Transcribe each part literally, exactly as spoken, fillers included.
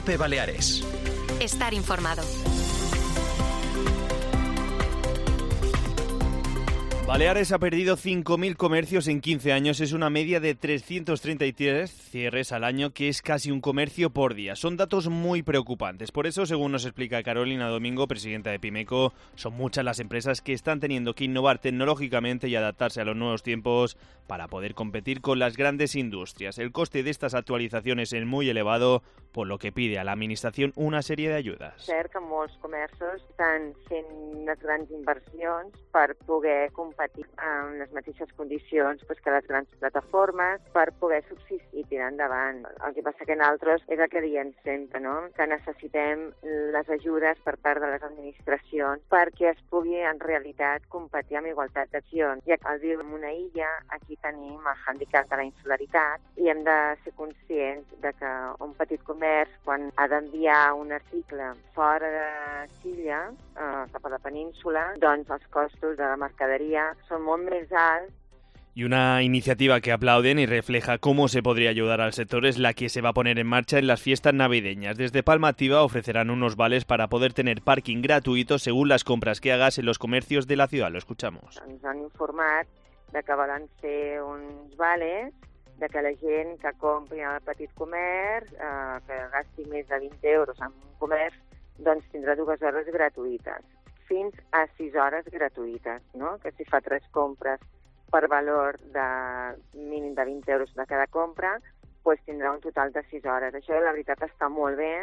COPE Baleares. Estar informado. Baleares ha perdido cinco mil comercios en quince años, es una media de trescientos treinta y tres cierres al año, que es casi un comercio por día. Son datos muy preocupantes. Por eso, según nos explica Carolina Domingo, presidenta de Pimeco, son muchas las empresas que están teniendo que innovar tecnológicamente y adaptarse a los nuevos tiempos para poder competir con las grandes industrias. El coste de estas actualitzaciones es muy elevado, por lo que pide a la administración una serie de ayudas. Cert que molts comerços estan fent unes grans inversions per poder competir en les mateixes condicions pues, que les grans plataformes, per poder subsistir i tirar endavant. El que passa que nosaltres és el que diem sempre, no? Que necessitem les ajudes per part de les administracions perquè es pugui en realitat competir amb igualtat d'accions. Ja que al viure en una illa, aquí tenim el handicap de la insularitat i hem de ser conscients de que un petit comerç, quan ha d'enviar un article fora de Silla, eh, cap a la península, doncs els costos de la mercaderia son molt més alts. Y una iniciativa que aplauden y refleja cómo se podría ayudar al sector es la que se va a poner en marcha en las fiestas navideñas. Desde Palma Activa ofrecerán unos vales para poder tener parking gratuito según las compras que hagas en los comercios de la ciudad. Lo escuchamos. Ens han informat de que volen fer uns vales, de que la gent que compri al petit comerç, eh, que gasti més de vint euros en un comerç, doncs tindrà dues hores gratuïtes, fins a sis hores gratuïtes, no? Que si fa tres compres per valor de mínim de vint euros de cada compra, doncs tindrà un total de sis hores. Això, la veritat, està molt bé,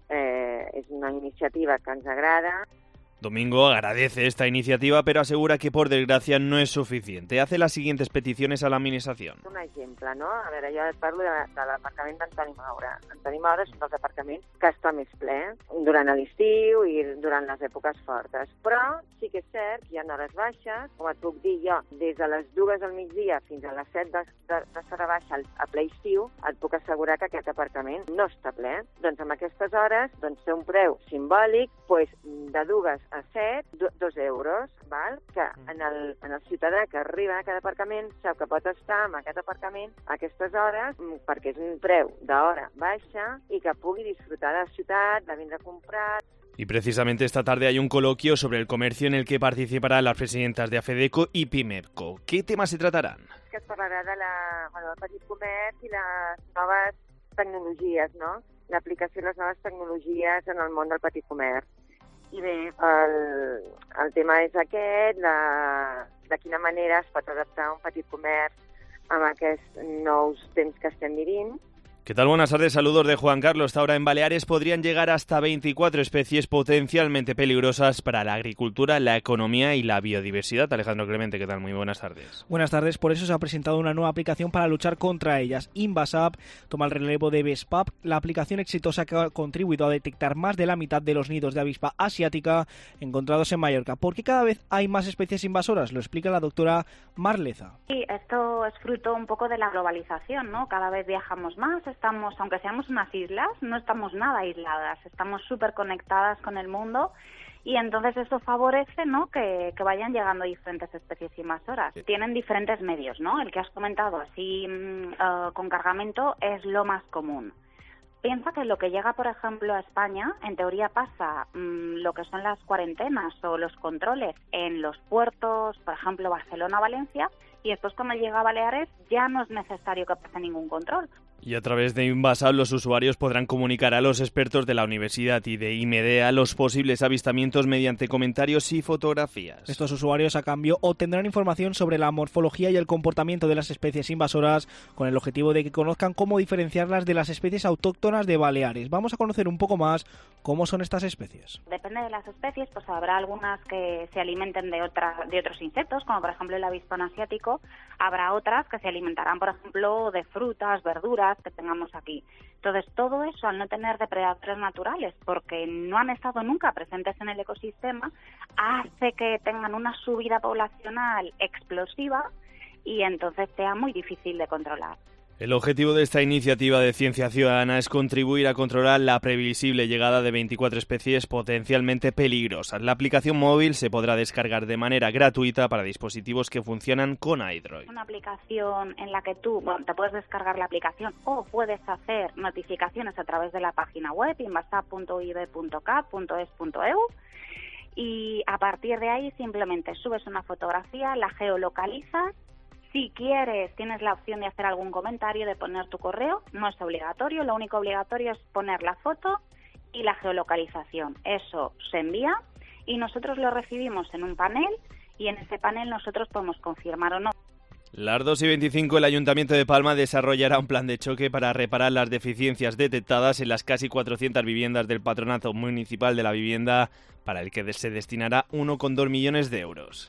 eh, és una iniciativa que ens agrada. Domingo agradece esta iniciativa, pero asegura que por desgracia no es suficiente. Hace las siguientes peticiones a la administración. Un exemple, no? A veure, jo parlo de, de l'aparcament d'Antoni Maura. Antoni Maura és un dels aparcaments que està més ple durant l'estiu i durant les èpoques fortes. Però sí que és cert que hi ha hores baixes, com et puc dir jo, des de les dues del migdia fins a les set de, de, de serà baixa a ple estiu, et puc assegurar que aquest aparcament no està ple. Doncs amb aquestes hores doncs, té un preu simbòlic, doncs, de dues a set, dos euros, val? Que en el, en el ciutadà que arriba a aquest aparcament sap que pot estar en aquest aparcament a aquestes hores perquè és un preu d'hora baixa i que pugui disfrutar de la ciutat, de vindre a comprar. Y precisamente esta tarde hay un coloquio sobre el comercio en el que participarán las presidentas de AFEDECO y Pimeco. ¿Qué temas se tratarán? Que es parlarà de la, bueno, del petit comerç i les noves tecnologies, no? L'aplicació de les noves tecnologies en el món del petit comerç. I bé, el, el tema és aquest, la, de quina manera es pot adaptar un petit comerç amb aquests nous temps que estem vivint. ¿Qué tal? Buenas tardes, saludos de Juan Carlos. Hasta ahora en Baleares podrían llegar hasta veinticuatro especies potencialmente peligrosas para la agricultura, la economía y la biodiversidad. Alejandro Clemente, ¿qué tal? Muy buenas tardes. Buenas tardes, por eso se ha presentado una nueva aplicación para luchar contra ellas. Invasap toma el relevo de Vespap, la aplicación exitosa que ha contribuido a detectar más de la mitad de los nidos de avispa asiática encontrados en Mallorca. ¿Por qué cada vez hay más especies invasoras? Lo explica la doctora Marleza. Sí, esto es fruto un poco de la globalización, ¿no? Cada vez viajamos más. Estamos, aunque seamos unas islas, no estamos nada aisladas, estamos súper conectadas con el mundo y entonces eso favorece, ¿no?, que, que vayan llegando diferentes especies invasoras. Sí. Tienen diferentes medios, ¿no? El que has comentado así uh, con cargamento es lo más común. Piensa que lo que llega, por ejemplo, a España, en teoría pasa mmm, lo que son las cuarentenas o los controles en los puertos, por ejemplo, Barcelona, Valencia, y después cuando llega a Baleares ya no es necesario que pase ningún control. Y a través de Invasap los usuarios podrán comunicar a los expertos de la universidad y de IMEDEA los posibles avistamientos mediante comentarios y fotografías. Estos usuarios, a cambio, obtendrán información sobre la morfología y el comportamiento de las especies invasoras con el objetivo de que conozcan cómo diferenciarlas de las especies autóctonas de Baleares. Vamos a conocer un poco más cómo son estas especies. Depende de las especies, pues habrá algunas que se alimenten de, otra, de otros insectos, como por ejemplo el avispón asiático. Habrá otras que se alimentarán, por ejemplo, de frutas, verduras que tengamos aquí. Entonces, todo eso, al no tener depredadores naturales, porque no han estado nunca presentes en el ecosistema, hace que tengan una subida poblacional explosiva y entonces sea muy difícil de controlar. El objetivo de esta iniciativa de ciencia ciudadana es contribuir a controlar la previsible llegada de veinticuatro especies potencialmente peligrosas. La aplicación móvil se podrá descargar de manera gratuita para dispositivos que funcionan con Android. Una aplicación en la que tú, bueno, te puedes descargar la aplicación o puedes hacer notificaciones a través de la página web invasap punto u i b punto cat punto es punto e u y a partir de ahí simplemente subes una fotografía, la geolocalizas. Si quieres, tienes la opción de hacer algún comentario, de poner tu correo, no es obligatorio, lo único obligatorio es poner la foto y la geolocalización. Eso se envía y nosotros lo recibimos en un panel y en ese panel nosotros podemos confirmar o no. Las dos y veinticinco, el Ayuntamiento de Palma desarrollará un plan de choque para reparar las deficiencias detectadas en las casi cuatrocientas viviendas del Patronato Municipal de la Vivienda, para el que se destinará uno coma dos millones de euros.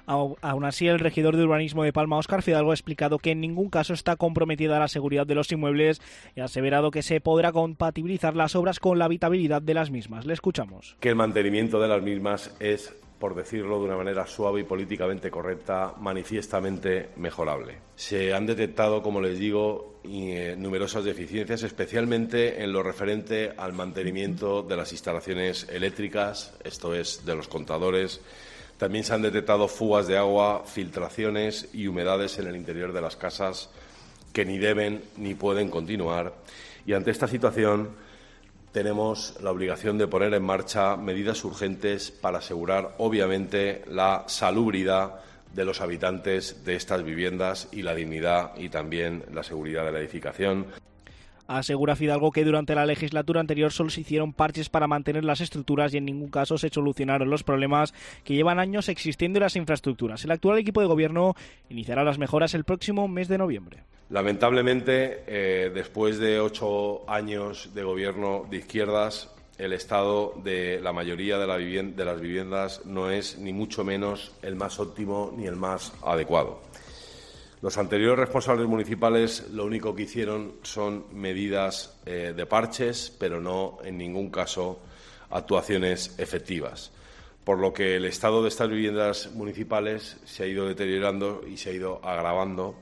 Aún así, el regidor de urbanismo de Palma, Óscar Fidalgo, ha explicado que en ningún caso está comprometida la seguridad de los inmuebles y ha aseverado que se podrá compatibilizar las obras con la habitabilidad de las mismas. Le escuchamos. Que el mantenimiento de las mismas es, por decirlo de una manera suave y políticamente correcta, manifiestamente mejorable. Se han detectado, como les digo, numerosas deficiencias, especialmente en lo referente al mantenimiento de las instalaciones eléctricas, esto es, de los contadores. También se han detectado fugas de agua, filtraciones y humedades en el interior de las casas que ni deben ni pueden continuar. Y ante esta situación tenemos la obligación de poner en marcha medidas urgentes para asegurar, obviamente, la salubridad de los habitantes de estas viviendas y la dignidad y también la seguridad de la edificación. Asegura Fidalgo que durante la legislatura anterior solo se hicieron parches para mantener las estructuras y en ningún caso se solucionaron los problemas que llevan años existiendo en las infraestructuras. El actual equipo de gobierno iniciará las mejoras el próximo mes de noviembre. Lamentablemente, eh, después de ocho años de gobierno de izquierdas, el estado de la mayoría de, la vivienda, de las viviendas no es ni mucho menos el más óptimo ni el más adecuado. Los anteriores responsables municipales lo único que hicieron son medidas eh, de parches, pero no en ningún caso actuaciones efectivas. Por lo que el estado de estas viviendas municipales se ha ido deteriorando y se ha ido agravando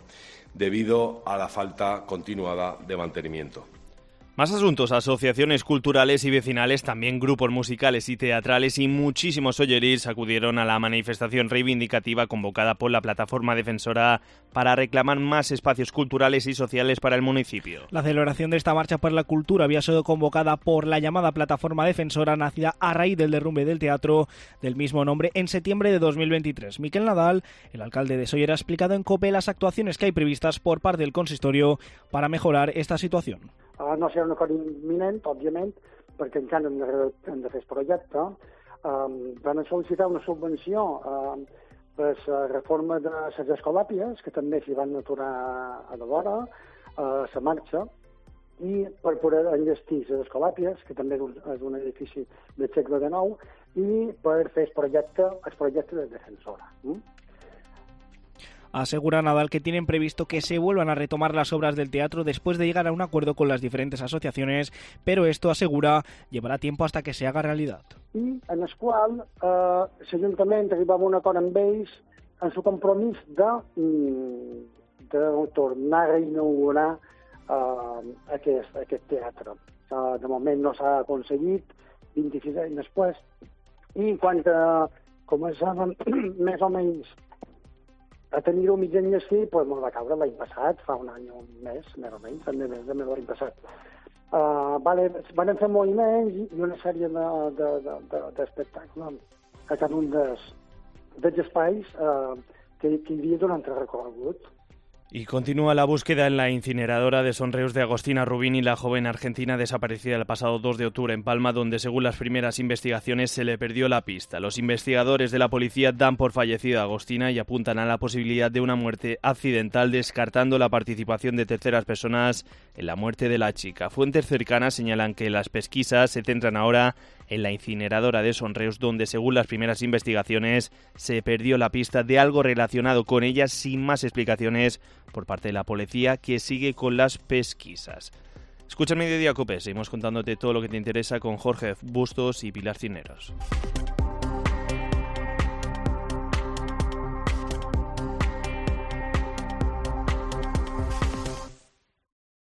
debido a la falta continuada de mantenimiento. Más asuntos: asociaciones culturales y vecinales, también grupos musicales y teatrales y muchísimos oyeris acudieron a la manifestación reivindicativa convocada por la plataforma defensora para reclamar más espacios culturales y sociales para el municipio. La celebración de esta marcha por la cultura había sido convocada por la llamada plataforma defensora, nacida a raíz del derrumbe del teatro del mismo nombre en septiembre de dos mil veintitrés. Miquel Nadal, el alcalde de Sóller, ha explicado en COPE las actuaciones que hay previstas por parte del consistorio para mejorar esta situación. Uh, no serà una cosa imminent, òbviament, perquè encara hem de, hem de fer el projecte. Um, van sol·licitar una subvenció uh, per la reforma de les escolàpies, que també s'hi van aturar a la vora, a la marxa, i per poder enllestir les escolàpies, que també és un, és un edifici del segle dinou, i per fer el projecte, el projecte de defensora. Mm? Asegura Nadal que tienen previsto que se vuelvan a retomar las obras del teatro después de llegar a un acuerdo con las diferentes asociaciones, pero esto, asegura, llevará tiempo hasta que se haga realidad. I en el qual eh, l'Ajuntament arribava a un acord amb ells en el compromís de, de tornar a inaugurar eh, aquest, aquest teatre. Eh, de moment no s'ha aconseguit, vint-i-sis anys després, i quan eh, començàvem més o menys a tenir-ho mig enllestit, doncs me'l va caure l'any passat, fa un any o un mes, més o menys, també més de l'any passat. Uh, vale, van fer moviments i una sèrie d'espectacles de, de, de a cada un dels, dels espais uh, que, que hi havia durant el recorregut. Y continúa la búsqueda en la incineradora de Sonreus de Agostina Rubini, la joven argentina desaparecida el pasado dos de octubre en Palma, donde según las primeras investigaciones se le perdió la pista. Los investigadores de la policía dan por fallecida a Agostina y apuntan a la posibilidad de una muerte accidental, descartando la participación de terceras personas en la muerte de la chica. Fuentes cercanas señalan que las pesquisas se centran ahora en la incineradora de Sonreus, donde según las primeras investigaciones se perdió la pista de algo relacionado con ella, sin más explicaciones por parte de la policía, que sigue con las pesquisas. Escucha el Mediodía Cope, seguimos contándote todo lo que te interesa con Jorge Bustos y Pilar Cisneros.